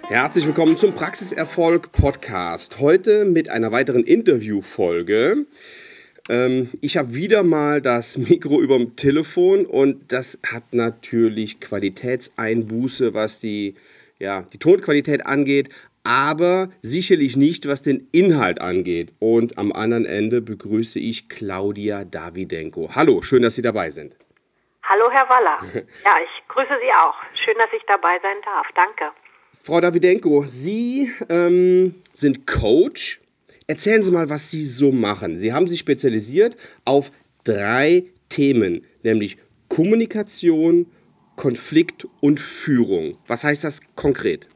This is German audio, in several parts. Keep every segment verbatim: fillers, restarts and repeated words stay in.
Herzlich willkommen zum Praxiserfolg Podcast. Heute mit einer weiteren Interviewfolge. Ähm, ich habe wieder mal das Mikro über dem Telefon und das hat natürlich Qualitätseinbuße, was die, ja, die Tonqualität angeht, aber sicherlich nicht, was den Inhalt angeht. Und am anderen Ende begrüße ich Claudia Dawidenko. Hallo, schön, dass Sie dabei sind. Hallo, Herr Waller. Ja, ich grüße Sie auch. Schön, dass ich dabei sein darf. Danke. Frau Dawidenko, Sie ähm, sind Coach. Erzählen Sie mal, was Sie so machen. Sie haben sich spezialisiert auf drei Themen, nämlich Kommunikation, Konflikt und Führung. Was heißt das konkret?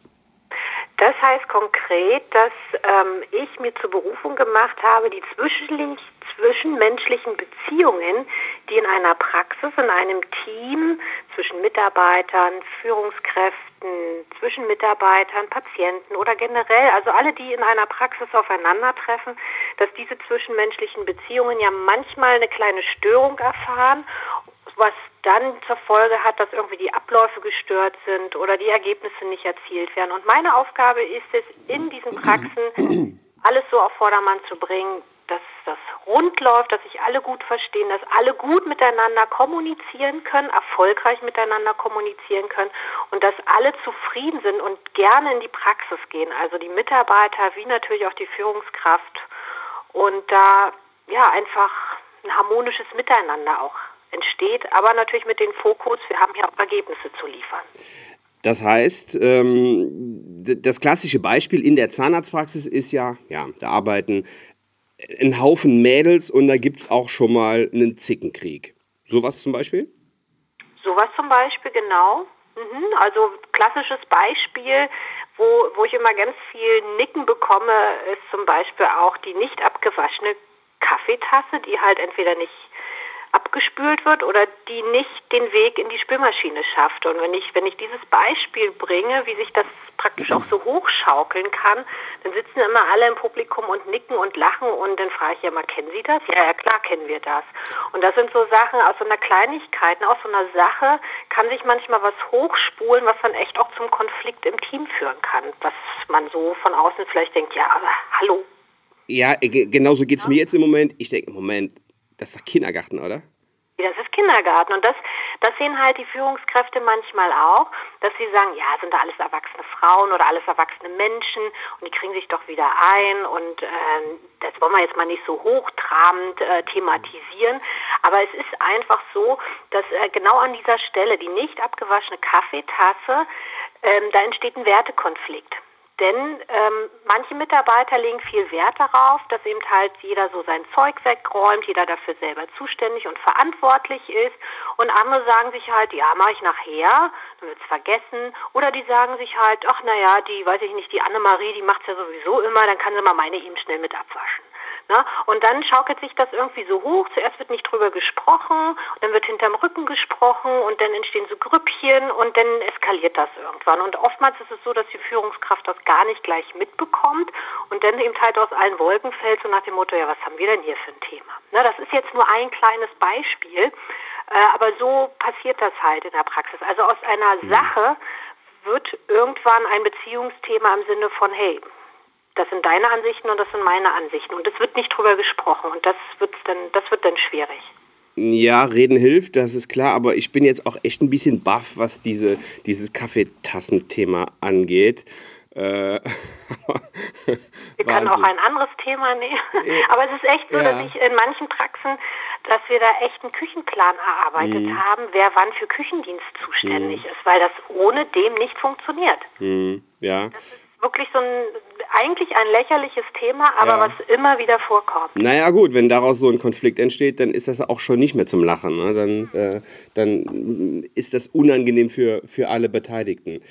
Das heißt konkret, dass ähm, ich mir zur Berufung gemacht habe, die zwischenlich, zwischenmenschlichen Beziehungen, die in einer Praxis, in einem Team zwischen Mitarbeitern, Führungskräften, zwischen Mitarbeitern, Patienten oder generell, also alle, die in einer Praxis aufeinandertreffen, dass diese zwischenmenschlichen Beziehungen ja manchmal eine kleine Störung erfahren, was dann zur Folge hat, dass irgendwie die Abläufe gestört sind oder die Ergebnisse nicht erzielt werden. Und meine Aufgabe ist es, in diesen Praxen alles so auf Vordermann zu bringen, dass das rund läuft, dass sich alle gut verstehen, dass alle gut miteinander kommunizieren können, erfolgreich miteinander kommunizieren können und dass alle zufrieden sind und gerne in die Praxis gehen, also die Mitarbeiter wie natürlich auch die Führungskraft und da ja einfach ein harmonisches Miteinander auch entsteht, aber natürlich mit dem Fokus, wir haben hier auch Ergebnisse zu liefern. Das heißt, ähm, das klassische Beispiel in der Zahnarztpraxis ist ja, ja, da arbeiten ein Haufen Mädels und da gibt es auch schon mal einen Zickenkrieg. Sowas zum Beispiel? Sowas zum Beispiel, genau. Mhm. Also klassisches Beispiel, wo, wo ich immer ganz viel Nicken bekomme, ist zum Beispiel auch die nicht abgewaschene Kaffeetasse, die halt entweder nicht abgespült wird oder die nicht den Weg in die Spülmaschine schafft. Und wenn ich, wenn ich dieses Beispiel bringe, wie sich das praktisch auch so hochschaukeln kann, dann sitzen immer alle im Publikum und nicken und lachen und dann frage ich ja mal, kennen Sie das? Ja, ja, klar kennen wir das. Und das sind so Sachen aus so einer Kleinigkeit, aus so einer Sache kann sich manchmal was hochspulen, was dann echt auch zum Konflikt im Team führen kann. Was man so von außen vielleicht denkt, ja, aber hallo. Ja, g- genauso geht es ja. mir jetzt im Moment. Ich denke, Moment, das ist doch Kindergarten, oder? Das ist Kindergarten und das, das sehen halt die Führungskräfte manchmal auch, dass sie sagen, ja, sind da alles erwachsene Frauen oder alles erwachsene Menschen und die kriegen sich doch wieder ein und äh, das wollen wir jetzt mal nicht so hochtrabend äh, thematisieren, aber es ist einfach so, dass äh, genau an dieser Stelle die nicht abgewaschene Kaffeetasse, ähm, da entsteht ein Wertekonflikt. Denn ähm, manche Mitarbeiter legen viel Wert darauf, dass eben halt jeder so sein Zeug wegräumt, jeder dafür selber zuständig und verantwortlich ist. Und andere sagen sich halt, ja, mache ich nachher, dann wird's vergessen. Oder die sagen sich halt, ach naja, die, weiß ich nicht, die Annemarie, die macht's ja sowieso immer, dann kann sie mal meine eben schnell mit abwaschen. Ne? Und dann schaukelt sich das irgendwie so hoch. Zuerst wird nicht drüber gesprochen, dann wird hinterm Rücken gesprochen und dann entstehen so Grüppchen und dann eskaliert das irgendwann. Und oftmals ist es so, dass die Führungskraft das gar nicht gleich mitbekommt und dann eben halt aus allen Wolken fällt, so nach dem Motto, ja, was haben wir denn hier für ein Thema? Ne, das ist jetzt nur ein kleines Beispiel, äh, aber so passiert das halt in der Praxis. Also aus einer mhm. Sache wird irgendwann ein Beziehungsthema im Sinne von, hey, das sind deine Ansichten und das sind meine Ansichten. Und es wird nicht drüber gesprochen. Und das wird dann, das wird dann schwierig. Ja, reden hilft, das ist klar. Aber ich bin jetzt auch echt ein bisschen baff, was diese, dieses Kaffeetassenthema angeht. Äh, wir können auch ein anderes Thema nehmen. Aber es ist echt so, ja. dass ich in manchen Praxen, dass wir da echt einen Küchenplan erarbeitet mm. haben, wer wann für Küchendienst zuständig mm. ist. Weil das ohne dem nicht funktioniert. Mm. Ja. Das ist wirklich so ein, eigentlich ein lächerliches Thema, aber ja. was immer wieder vorkommt. Naja gut, wenn daraus so ein Konflikt entsteht, dann ist das auch schon nicht mehr zum Lachen. Ne? Dann, äh, dann ist das unangenehm für, für alle Beteiligten.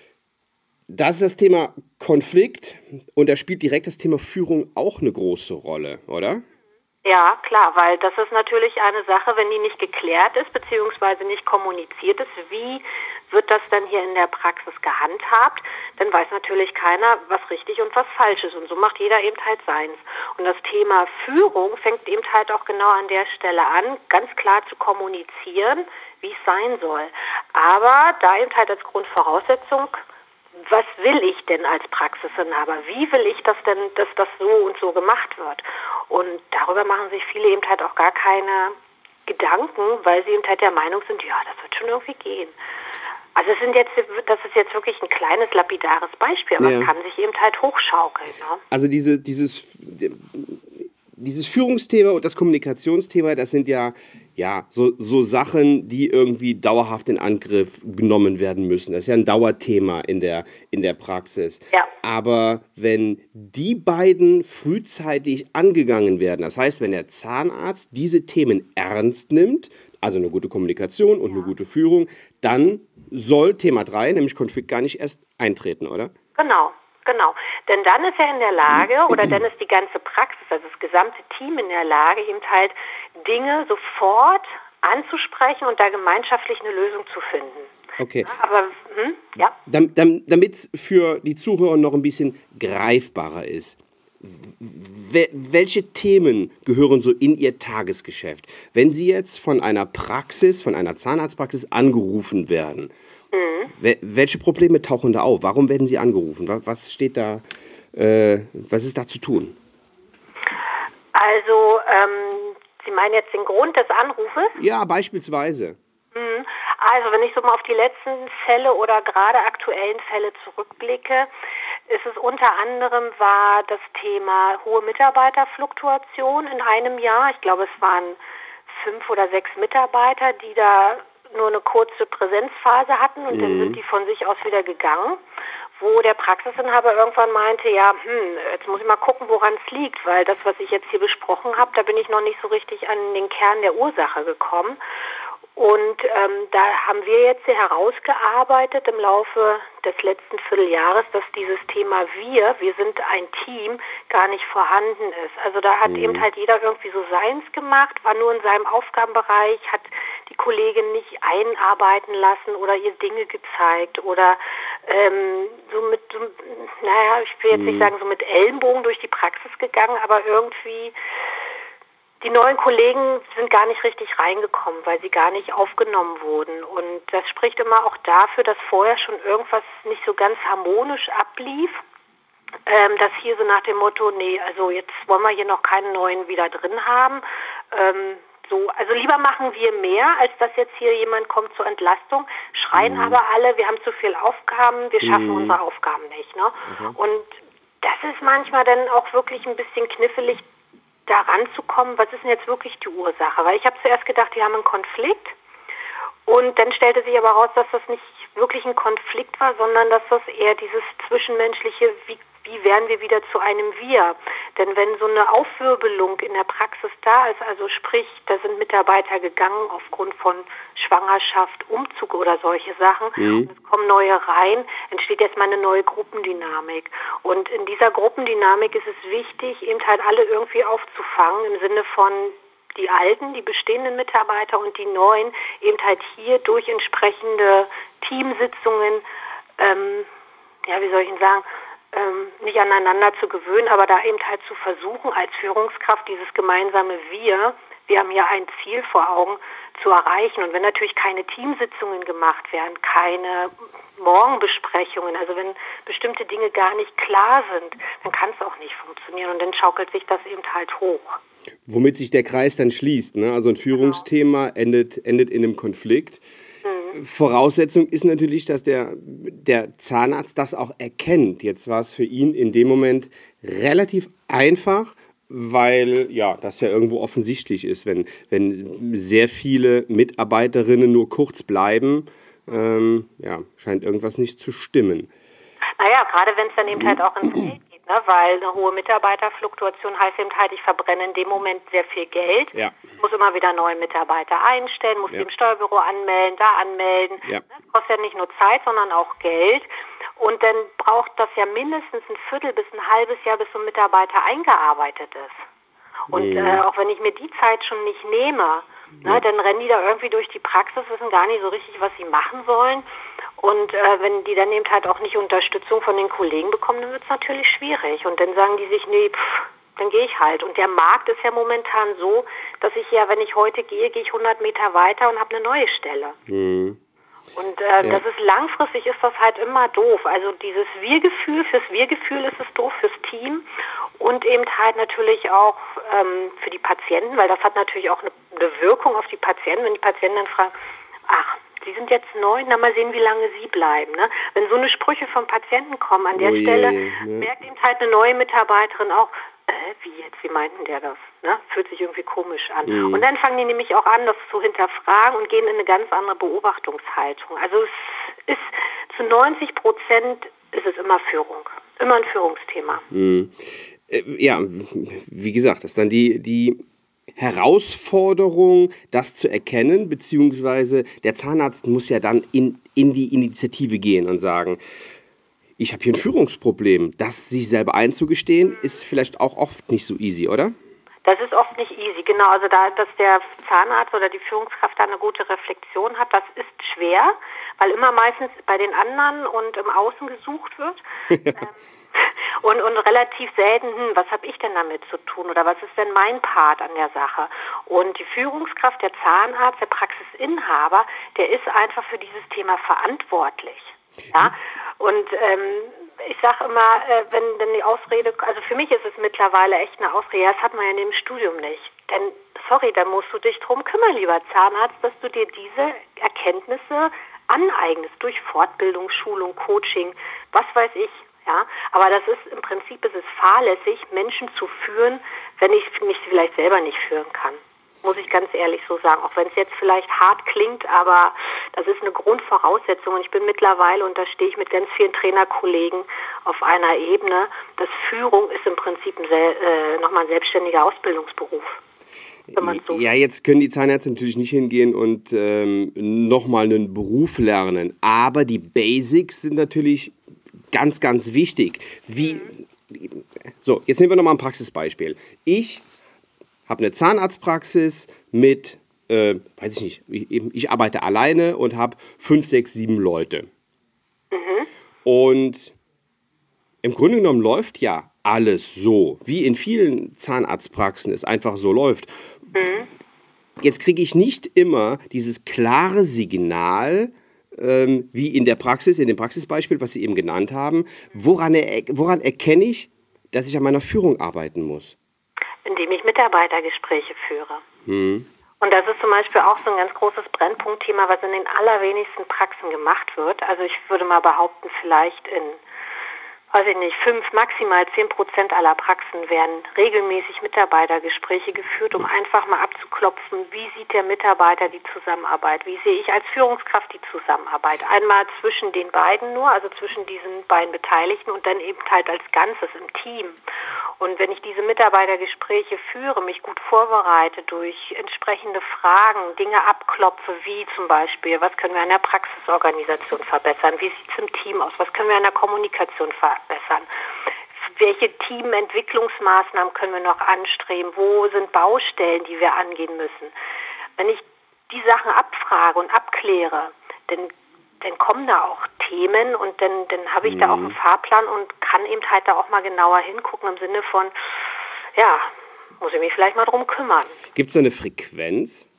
Das ist das Thema Konflikt und da spielt direkt das Thema Führung auch eine große Rolle, oder? Ja, klar, weil das ist natürlich eine Sache, wenn die nicht geklärt ist, beziehungsweise nicht kommuniziert ist, wie wird das dann hier in der Praxis gehandhabt, dann weiß natürlich keiner, was richtig und was falsch ist und so macht jeder eben halt seins. Und das Thema Führung fängt eben halt auch genau an der Stelle an, ganz klar zu kommunizieren, wie es sein soll. Aber da eben halt als Grundvoraussetzung was will ich denn als Praxisinhaber? Wie will ich das denn, dass das so und so gemacht wird? Und darüber machen sich viele eben halt auch gar keine Gedanken, weil sie eben halt der Meinung sind, ja, das wird schon irgendwie gehen. Also es sind jetzt, das ist jetzt wirklich ein kleines lapidares Beispiel, aber ja. Es kann sich eben halt hochschaukeln. Ne? Also diese, dieses, dieses Führungsthema und das Kommunikationsthema, das sind ja, ja so, so Sachen, die irgendwie dauerhaft in Angriff genommen werden müssen. Das ist ja ein Dauerthema in der, in der Praxis. Ja. Aber wenn die beiden frühzeitig angegangen werden, das heißt, wenn der Zahnarzt diese Themen ernst nimmt, also eine gute Kommunikation und ja. eine gute Führung, dann soll Thema drei, nämlich Konflikt, gar nicht erst eintreten, oder? Genau, genau. Denn dann ist er in der Lage, oder dann ist die ganze Praxis, also das gesamte Team in der Lage, eben halt Dinge sofort anzusprechen und da gemeinschaftlich eine Lösung zu finden. Okay. Ja, aber, hm, ja. Damit es für die Zuhörer noch ein bisschen greifbarer ist. Welche Themen gehören so in Ihr Tagesgeschäft? Wenn Sie jetzt von einer Praxis, von einer Zahnarztpraxis angerufen werden, mhm. welche Probleme tauchen da auf? Warum werden Sie angerufen? Was steht da, äh, was ist da zu tun? Also, ähm, Sie meinen jetzt den Grund des Anrufes? Ja, beispielsweise. Mhm. Also, wenn ich so mal auf die letzten Fälle oder gerade aktuellen Fälle zurückblicke, ist es unter anderem war das Thema hohe Mitarbeiterfluktuation in einem Jahr. Ich glaube, es waren fünf oder sechs Mitarbeiter, die da nur eine kurze Präsenzphase hatten und mhm. dann sind die von sich aus wieder gegangen, wo der Praxisinhaber irgendwann meinte, ja, hm, jetzt muss ich mal gucken, woran es liegt, weil das, was ich jetzt hier besprochen habe, da bin ich noch nicht so richtig an den Kern der Ursache gekommen. Und ähm, da haben wir jetzt herausgearbeitet im Laufe des letzten Vierteljahres, dass dieses Thema wir, wir sind ein Team, gar nicht vorhanden ist. Also da hat mhm. eben halt jeder irgendwie so seins gemacht, war nur in seinem Aufgabenbereich, hat die Kollegin nicht einarbeiten lassen oder ihr Dinge gezeigt oder ähm, so mit, so, naja, ich will jetzt mhm. nicht sagen so mit Ellenbogen durch die Praxis gegangen, aber irgendwie die neuen Kollegen sind gar nicht richtig reingekommen, weil sie gar nicht aufgenommen wurden. Und das spricht immer auch dafür, dass vorher schon irgendwas nicht so ganz harmonisch ablief. Ähm, dass hier so nach dem Motto, nee, also jetzt wollen wir hier noch keinen neuen wieder drin haben. Ähm, so, also lieber machen wir mehr, als dass jetzt hier jemand kommt zur Entlastung. Schreien mhm. aber alle, wir haben zu viel Aufgaben, wir schaffen mhm. unsere Aufgaben nicht. Ne? Okay. Und das ist manchmal dann auch wirklich ein bisschen knifflig, da ranzukommen, was ist denn jetzt wirklich die Ursache? Weil ich habe zuerst gedacht, die haben einen Konflikt und dann stellte sich aber raus, dass das nicht wirklich ein Konflikt war, sondern dass das eher dieses zwischenmenschliche, wie, wie werden wir wieder zu einem Wir? Denn wenn so eine Aufwirbelung in der Praxis da ist, also sprich, da sind Mitarbeiter gegangen aufgrund von Schwangerschaft, Umzug oder solche Sachen mhm. und es kommen neue rein, entsteht jetzt mal eine neue Gruppendynamik. Und in dieser Gruppendynamik ist es wichtig, eben halt alle irgendwie aufzufangen, im Sinne von die alten, die bestehenden Mitarbeiter und die neuen eben halt hier durch entsprechende Teamsitzungen, ähm, ja, wie soll ich Ihnen sagen, ähm, nicht aneinander zu gewöhnen, aber da eben halt zu versuchen, als Führungskraft dieses gemeinsame Wir, wir haben ja ein Ziel vor Augen, zu erreichen. Und wenn natürlich keine Teamsitzungen gemacht werden, keine Morgenbesprechungen, also wenn bestimmte Dinge gar nicht klar sind, dann kann es auch nicht funktionieren und dann schaukelt sich das eben halt hoch. Womit sich der Kreis dann schließt, ne? Also ein Führungsthema genau. endet, endet in einem Konflikt. Mhm. Voraussetzung ist natürlich, dass der, der Zahnarzt das auch erkennt. Jetzt war es für ihn in dem Moment relativ einfach, weil ja das ja irgendwo offensichtlich ist, wenn, wenn sehr viele Mitarbeiterinnen nur kurz bleiben, ähm, ja, scheint irgendwas nicht zu stimmen. Naja, gerade wenn es dann eben halt auch ins Geld geht, ne? Weil eine hohe Mitarbeiterfluktuation heißt eben halt, ich verbrenne in dem Moment sehr viel Geld, ja. muss immer wieder neue Mitarbeiter einstellen, muss ja. die im Steuerbüro anmelden, da anmelden. Ja. Das kostet ja nicht nur Zeit, sondern auch Geld. Und dann braucht das ja mindestens ein Viertel bis ein halbes Jahr, bis so ein Mitarbeiter eingearbeitet ist. Und mhm. äh, auch wenn ich mir die Zeit schon nicht nehme, ja. ne, dann rennen die da irgendwie durch die Praxis, wissen gar nicht so richtig, was sie machen sollen. Und äh, wenn die dann eben halt auch nicht Unterstützung von den Kollegen bekommen, dann wird es natürlich schwierig. Und dann sagen die sich, nee, pff, dann gehe ich halt. Und der Markt ist ja momentan so, dass ich ja, wenn ich heute gehe, gehe ich hundert Meter weiter und habe eine neue Stelle. Mhm. Und äh, Ja. das ist langfristig ist das halt immer doof. Also dieses Wir-Gefühl, fürs Wir-Gefühl ist es doof, fürs Team und eben halt natürlich auch ähm, für die Patienten, weil das hat natürlich auch eine, eine Wirkung auf die Patienten, wenn die Patienten dann fragen, ach, Sie sind jetzt neu, na mal sehen, wie lange Sie bleiben. Ne? Wenn so eine Sprüche vom Patienten kommen, an der Oh je, Stelle ja. merkt eben halt eine neue Mitarbeiterin auch, äh, wie jetzt, wie meinten der das? Ne? Fühlt sich irgendwie komisch an. Mhm. Und dann fangen die nämlich auch an, das zu hinterfragen und gehen in eine ganz andere Beobachtungshaltung. Also es ist zu neunzig Prozent ist es immer Führung, immer ein Führungsthema. Mhm. Äh, ja, wie gesagt, das ist dann die, die Herausforderung, das zu erkennen, beziehungsweise der Zahnarzt muss ja dann in, in die Initiative gehen und sagen, ich habe hier ein Führungsproblem. Das sich selber einzugestehen, ist vielleicht auch oft nicht so easy, oder? Das ist oft nicht easy, genau. Also da, dass der Zahnarzt oder die Führungskraft da eine gute Reflexion hat, das ist schwer, weil immer meistens bei den anderen und im Außen gesucht wird. ähm, und, und relativ selten, hm, was habe ich denn damit zu tun oder was ist denn mein Part an der Sache? Und die Führungskraft, der Zahnarzt, der Praxisinhaber, der ist einfach für dieses Thema verantwortlich. Ja, und ähm, ich sage immer, äh, wenn denn die Ausrede, also für mich ist es mittlerweile echt eine Ausrede, ja, das hat man ja in dem Studium nicht. Denn, sorry, da musst du dich drum kümmern, lieber Zahnarzt, dass du dir diese Erkenntnisse aneignest durch Fortbildung, Schulung, Coaching, was weiß ich. Ja, aber das ist im Prinzip ist es fahrlässig, Menschen zu führen, wenn ich mich vielleicht selber nicht führen kann. Muss ich ganz ehrlich so sagen, auch wenn es jetzt vielleicht hart klingt, aber das ist eine Grundvoraussetzung und ich bin mittlerweile, und da stehe ich mit ganz vielen Trainerkollegen auf einer Ebene, dass Führung ist im Prinzip ein, äh, nochmal ein selbstständiger Ausbildungsberuf. Wenn man so Ja, jetzt können die Zahnärzte natürlich nicht hingehen und ähm, nochmal einen Beruf lernen, aber die Basics sind natürlich ganz, ganz wichtig. Wie, so, jetzt nehmen wir nochmal ein Praxisbeispiel. Ich habe eine Zahnarztpraxis mit, äh, weiß ich nicht, ich, ich arbeite alleine und habe fünf, sechs, sieben Leute. Mhm. Und im Grunde genommen läuft ja alles so, wie in vielen Zahnarztpraxen es einfach so läuft. Mhm. Jetzt kriege ich nicht immer dieses klare Signal, ähm, wie in der Praxis, in dem Praxisbeispiel, was Sie eben genannt haben. Woran, er, woran erkenne ich, dass ich an meiner Führung arbeiten muss? Indem ich Mitarbeitergespräche führe. Hm. Und das ist zum Beispiel auch so ein ganz großes Brennpunktthema, was in den allerwenigsten Praxen gemacht wird. Also ich würde mal behaupten, vielleicht in, weiß ich nicht, fünf, maximal zehn Prozent aller Praxen werden regelmäßig Mitarbeitergespräche geführt, um einfach mal abzuklopfen, wie sieht der Mitarbeiter die Zusammenarbeit, wie sehe ich als Führungskraft die Zusammenarbeit. Einmal zwischen den beiden nur, also zwischen diesen beiden Beteiligten und dann eben halt als Ganzes im Team. Und wenn ich diese Mitarbeitergespräche führe, mich gut vorbereite durch entsprechende Fragen, Dinge abklopfe, wie zum Beispiel, was können wir an der Praxisorganisation verbessern, wie sieht es im Team aus, was können wir an der Kommunikation verbessern, welche Teamentwicklungsmaßnahmen können wir noch anstreben, wo sind Baustellen, die wir angehen müssen. Wenn ich die Sachen abfrage und abkläre, dann dann kommen da auch Themen und dann, dann habe ich mhm. da auch einen Fahrplan und kann eben halt da auch mal genauer hingucken im Sinne von, ja, muss ich mich vielleicht mal drum kümmern. Gibt es da eine Frequenz?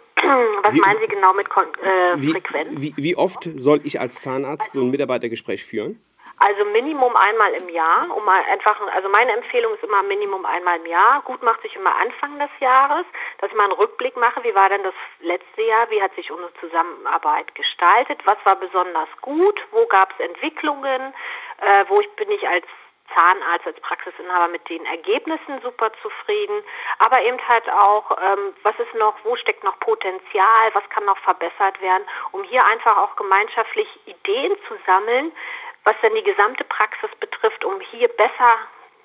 Was wie, meinen Sie genau mit äh, wie, Frequenz? Wie, wie oft soll ich als Zahnarzt so ein Mitarbeitergespräch führen? Also Minimum einmal im Jahr, um mal einfach, also meine Empfehlung ist immer Minimum einmal im Jahr. Gut macht sich immer Anfang des Jahres, dass ich mal einen Rückblick mache, wie war denn das letzte Jahr, wie hat sich unsere Zusammenarbeit gestaltet, was war besonders gut, wo gab es Entwicklungen, äh, wo ich, bin ich als Zahnarzt, als Praxisinhaber mit den Ergebnissen super zufrieden, aber eben halt auch, ähm, was ist noch, wo steckt noch Potenzial, was kann noch verbessert werden, um hier einfach auch gemeinschaftlich Ideen zu sammeln, was denn die gesamte Praxis betrifft, um hier besser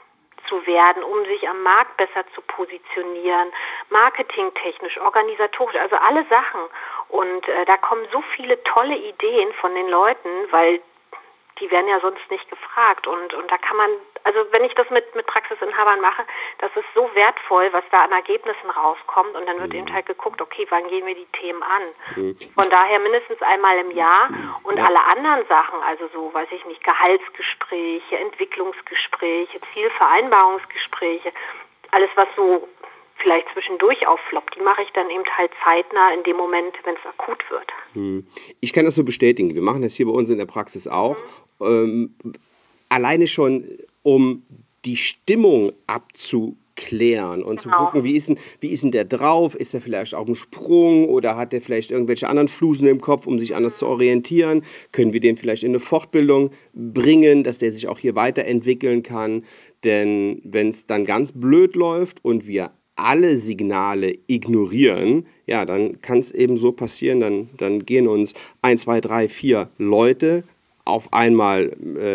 zu werden, um sich am Markt besser zu positionieren, marketingtechnisch, organisatorisch, also alle Sachen. Und äh, da kommen so viele tolle Ideen von den Leuten, weil die werden ja sonst nicht gefragt. Und, und da kann man, also wenn ich das mit, mit Praxisinhabern mache, das ist so wertvoll, was da an Ergebnissen rauskommt. Und dann wird mhm. eben halt geguckt, okay, wann gehen wir die Themen an? Mhm. Von daher mindestens einmal im Jahr. Und ja. alle anderen Sachen, also so, weiß ich nicht, Gehaltsgespräche, Entwicklungsgespräche, Zielvereinbarungsgespräche, alles was so vielleicht zwischendurch aufploppt, die mache ich dann eben halt zeitnah in dem Moment, wenn es akut wird. Hm. Ich kann das so bestätigen. Wir machen das hier bei uns in der Praxis auch. Mhm. Ähm, alleine schon, um die Stimmung abzuklären und genau. zu gucken, wie ist, denn, wie ist denn der drauf? Ist er vielleicht auf dem Sprung oder hat er vielleicht irgendwelche anderen Flusen im Kopf, um sich anders zu orientieren? Können wir den vielleicht in eine Fortbildung bringen, dass der sich auch hier weiterentwickeln kann? Denn wenn es dann ganz blöd läuft und wir alle Signale ignorieren, ja, dann kann es eben so passieren, dann, dann gehen uns ein, zwei, drei, vier Leute auf einmal,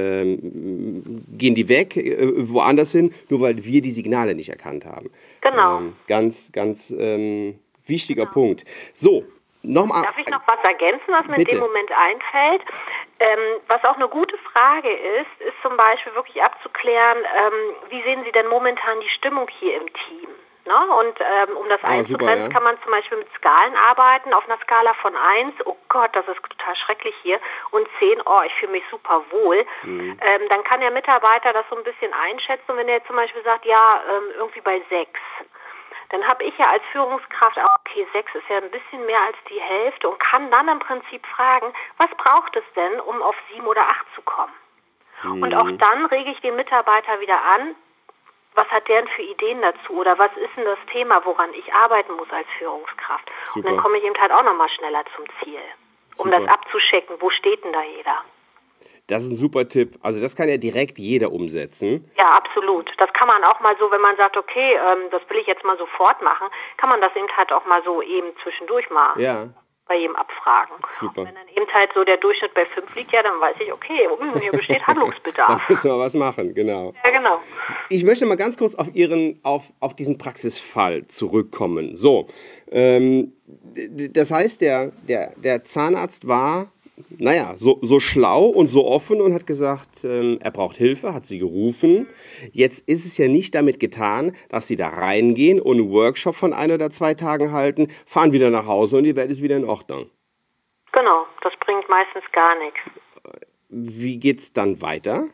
ähm, gehen die weg, äh, woanders hin, nur weil wir die Signale nicht erkannt haben. Genau. Ähm, ganz, ganz ähm, wichtiger genau. Punkt. So, nochmal. Darf ich noch was ergänzen, was mir Bitte. in dem Moment einfällt? Ähm, was auch eine gute Frage ist, ist zum Beispiel wirklich abzuklären, ähm, wie sehen Sie denn momentan die Stimmung hier im Team? Ne? Und ähm, um das ah, einzugrenzen, ja. kann man zum Beispiel mit Skalen arbeiten, auf einer Skala von eins, oh Gott, das ist total schrecklich hier, und zehn, oh, ich fühle mich super wohl. Mhm. Ähm, dann kann der Mitarbeiter das so ein bisschen einschätzen. Und wenn er zum Beispiel sagt, ja, ähm, irgendwie bei sechs, dann habe ich ja als Führungskraft auch, okay, sechs ist ja ein bisschen mehr als die Hälfte und kann dann im Prinzip fragen, was braucht es denn, um auf sieben oder acht zu kommen? Mhm. Und auch dann rege ich den Mitarbeiter wieder an, was hat der denn für Ideen dazu oder was ist denn das Thema, woran ich arbeiten muss als Führungskraft? Super. Und dann komme ich eben halt auch nochmal schneller zum Ziel, um super. das abzuchecken, wo steht denn da jeder? Das ist ein super Tipp. Also das kann ja direkt jeder umsetzen. Ja, absolut. Das kann man auch mal so, wenn man sagt, okay, ähm, das will ich jetzt mal sofort machen, kann man das eben halt auch mal so eben zwischendurch machen. Ja. Bei jedem abfragen. Super. Und wenn dann eben halt so der Durchschnitt bei fünf liegt, ja, dann weiß ich, okay, hier besteht Handlungsbedarf. Da müssen wir was machen, genau. Ja, genau. Ich möchte mal ganz kurz auf Ihren, auf, auf diesen Praxisfall zurückkommen. So, ähm, das heißt, der, der, der Zahnarzt war, naja, so, so schlau und so offen und hat gesagt, ähm, er braucht Hilfe, hat sie gerufen. Jetzt ist es ja nicht damit getan, dass sie da reingehen und einen Workshop von ein oder zwei Tagen halten, fahren wieder nach Hause und die Welt ist wieder in Ordnung. Genau, das bringt meistens gar nichts. Wie geht's dann weiter?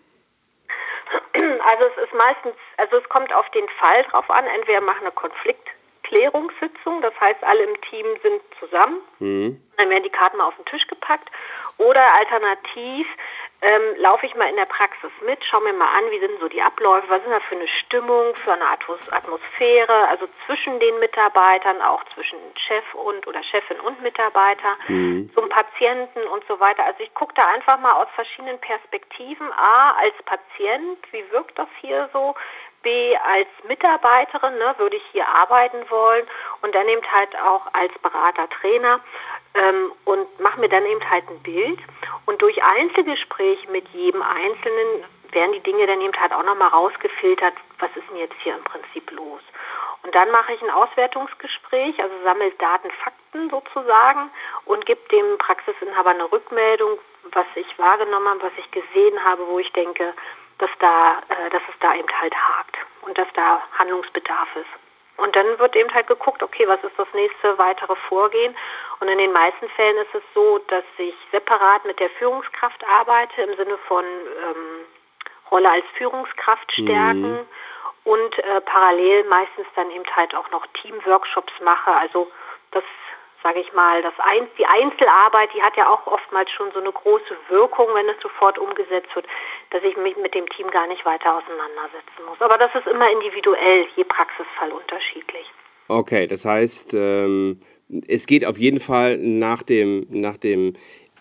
Also es ist meistens, also es kommt auf den Fall drauf an, entweder machen eine Konfliktklärungssitzung, das heißt, alle im Team sind zusammen, mhm. dann werden die Karten mal auf den Tisch gepackt, oder alternativ ähm, laufe ich mal in der Praxis mit, schaue mir mal an, wie sind so die Abläufe, was ist da für eine Stimmung, für eine Atmosphäre, also zwischen den Mitarbeitern, auch zwischen Chef und oder Chefin und Mitarbeiter, mhm. zum Patienten und so weiter. Also ich gucke da einfach mal aus verschiedenen Perspektiven. A, als Patient, wie wirkt das hier so? B, als Mitarbeiterin, ne, würde ich hier arbeiten wollen, und dann eben halt auch als Berater, Trainer, ähm, und mache mir dann eben halt ein Bild, und durch Einzelgespräch mit jedem Einzelnen werden die Dinge dann eben halt auch nochmal rausgefiltert, was ist denn jetzt hier im Prinzip los. Und dann mache ich ein Auswertungsgespräch, also sammle Daten, Fakten sozusagen und gebe dem Praxisinhaber eine Rückmeldung, was ich wahrgenommen habe, was ich gesehen habe, wo ich denke, dass da, äh, dass es da eben halt hakt und dass da Handlungsbedarf ist. Und dann wird eben halt geguckt, okay, was ist das nächste weitere Vorgehen? Und in den meisten Fällen ist es so, dass ich separat mit der Führungskraft arbeite, im Sinne von ähm, Rolle als Führungskraft stärken, mhm. und äh, parallel meistens dann eben halt auch noch Teamworkshops mache. Also das, sage ich mal, das Ein- die Einzelarbeit, die hat ja auch oftmals schon so eine große Wirkung, wenn es sofort umgesetzt wird, dass ich mich mit dem Team gar nicht weiter auseinandersetzen muss. Aber das ist immer individuell, je Praxisfall unterschiedlich. Okay, das heißt, ähm, es geht auf jeden Fall nach dem, nach dem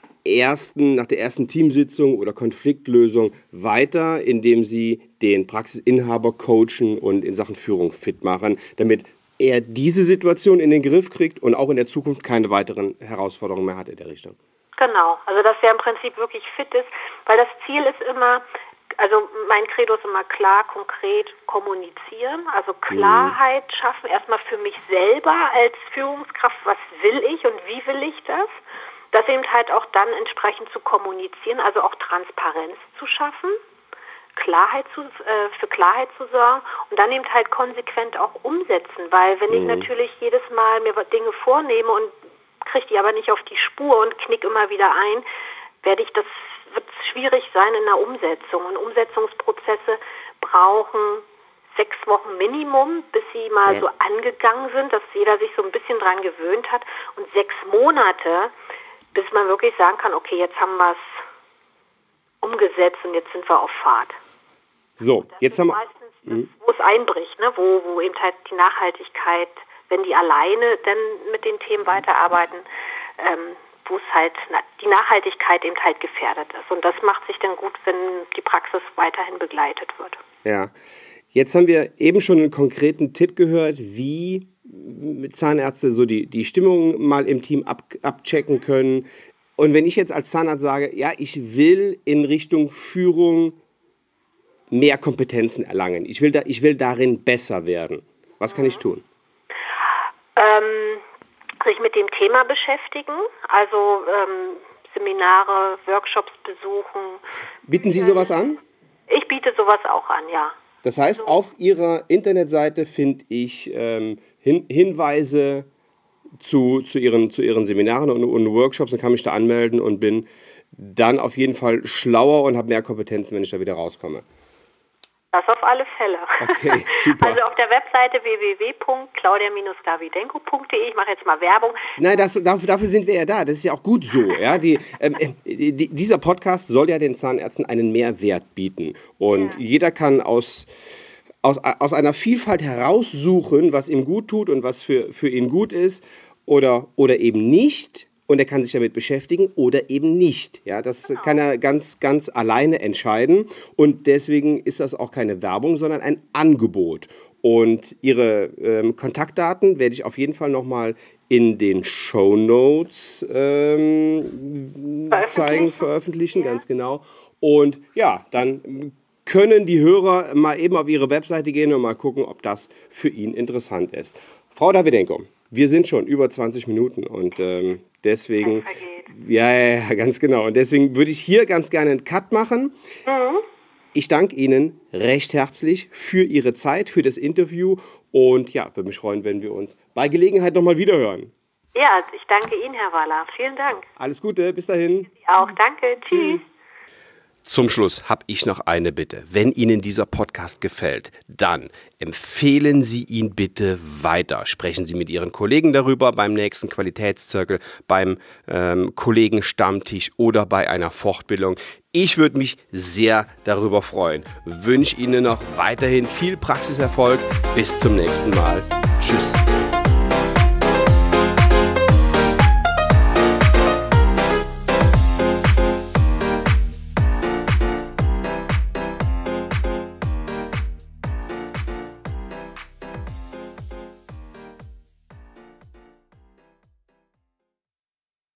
ersten, nach der ersten Teamsitzung oder Konfliktlösung weiter, indem Sie den Praxisinhaber coachen und in Sachen Führung fit machen, damit er diese Situation in den Griff kriegt und auch in der Zukunft keine weiteren Herausforderungen mehr hat in der Richtung. Genau, also dass er im Prinzip wirklich fit ist, weil das Ziel ist immer, also mein Credo ist immer klar, konkret kommunizieren, also Klarheit mhm. schaffen, erstmal für mich selber als Führungskraft, was will ich und wie will ich das, das eben halt auch dann entsprechend zu kommunizieren, also auch Transparenz zu schaffen. Klarheit zu, äh, für Klarheit zu sorgen und dann eben halt konsequent auch umsetzen, weil wenn mhm. ich natürlich jedes Mal mir Dinge vornehme und kriege die aber nicht auf die Spur und knick immer wieder ein, werde ich das wird schwierig sein in der Umsetzung, und Umsetzungsprozesse brauchen sechs Wochen Minimum, bis sie mal ja. so angegangen sind, dass jeder sich so ein bisschen dran gewöhnt hat. Und sechs Monate, bis man wirklich sagen kann, okay, jetzt haben wir es umgesetzt und jetzt sind wir auf Fahrt. So, jetzt haben wir... Meistens das, wo es einbricht, ne? wo, wo eben halt die Nachhaltigkeit, wenn die alleine dann mit den Themen weiterarbeiten, ähm, wo es halt die Nachhaltigkeit eben halt gefährdet ist. Und das macht sich dann gut, wenn die Praxis weiterhin begleitet wird. Ja, jetzt haben wir eben schon einen konkreten Tipp gehört, wie Zahnärzte so die, die Stimmung mal im Team ab, abchecken können. Und wenn ich jetzt als Zahnarzt sage, ja, ich will in Richtung Führung mehr Kompetenzen erlangen, ich will, da, ich will darin besser werden, was kann mhm. ich tun? Ähm, sich mit dem Thema beschäftigen, also ähm, Seminare, Workshops besuchen. Bieten Sie sowas an? Ich biete sowas auch an, ja. Das heißt, auf Ihrer Internetseite finde ich ähm, Hin- Hinweise zu, zu, ihren, zu Ihren Seminaren und, und Workshops und kann mich da anmelden und bin dann auf jeden Fall schlauer und habe mehr Kompetenzen, wenn ich da wieder rauskomme. Das auf alle Fälle. Okay, super. Also auf der Webseite w w w punkt claudia davidenko punkt d e, ich mache jetzt mal Werbung. Nein, das, dafür, dafür sind wir ja da. Das ist ja auch gut so. Ja? Die, ähm, die, dieser Podcast soll ja den Zahnärzten einen Mehrwert bieten. Und ja. jeder kann aus, aus, aus einer Vielfalt heraussuchen, was ihm gut tut und was für, für ihn gut ist oder, oder eben nicht. Und er kann sich damit beschäftigen oder eben nicht. Ja, das genau. kann er ganz, ganz alleine entscheiden. Und deswegen ist das auch keine Werbung, sondern ein Angebot. Und Ihre ähm, Kontaktdaten werde ich auf jeden Fall nochmal in den Shownotes ähm, zeigen, veröffentlichen, ja. ganz genau. Und ja, dann können die Hörer mal eben auf Ihre Webseite gehen und mal gucken, ob das für ihn interessant ist. Frau Davidenko, wir sind schon über zwanzig Minuten und ähm, deswegen, ja, ja, ja, ganz genau. Und deswegen würde ich hier ganz gerne einen Cut machen. Mhm. Ich danke Ihnen recht herzlich für Ihre Zeit, für das Interview und ja, würde mich freuen, wenn wir uns bei Gelegenheit nochmal wiederhören. Ja, ich danke Ihnen, Herr Waller. Vielen Dank. Alles Gute, bis dahin. Sie auch, danke. Tschüss. Tschüss. Zum Schluss habe ich noch eine Bitte. Wenn Ihnen dieser Podcast gefällt, dann empfehlen Sie ihn bitte weiter. Sprechen Sie mit Ihren Kollegen darüber beim nächsten Qualitätszirkel, beim ähm, Kollegenstammtisch oder bei einer Fortbildung. Ich würde mich sehr darüber freuen. Wünsche Ihnen noch weiterhin viel Praxiserfolg. Bis zum nächsten Mal. Tschüss.